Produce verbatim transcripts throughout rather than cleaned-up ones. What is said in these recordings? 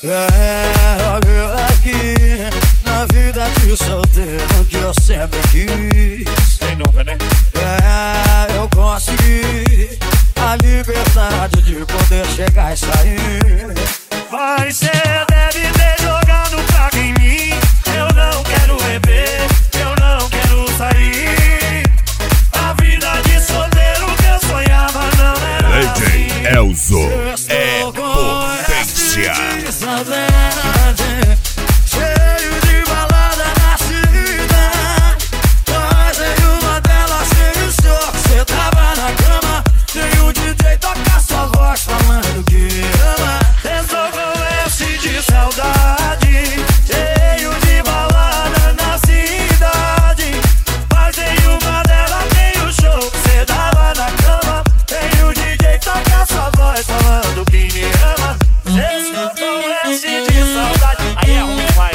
É, olha aqui, na vida de solteiro que eu sempre quis. Quem nunca, né? É, eu consegui a liberdade de poder chegar e sair. Mas cê deve ter jogado praga em mim. Eu não quero beber, eu não quero sair. A vida de solteiro que eu sonhava não era D J assim. Elzo é potência. Saudade, cheio de balada na cidade. Mas em uma delas tem o show. Cê tava na cama, tem o D J toca sua voz falando que ama. Pensou com esse de saudade, cheio de balada na cidade. Mas em uma delas tem o show. Cê tava na cama, tem o D J toca sua voz falando que me ama. Pensou com esse de saudade. Aí é ruim, vai.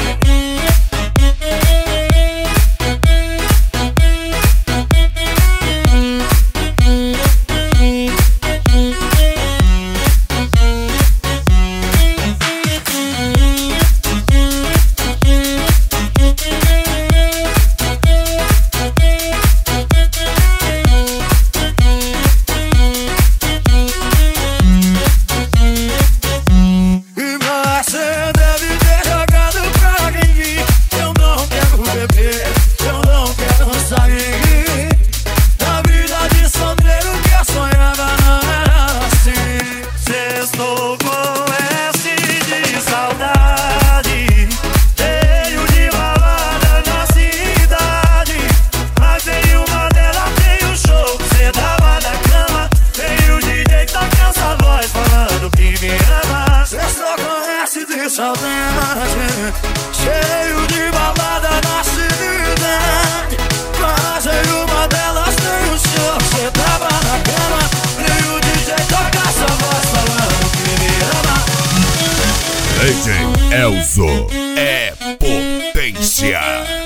Saudade, cheio de balada na cidade. Mas em uma delas tem o show. Cê tava na cama, e o D J toca sua voz falando que me ama. D J Elzo é potência.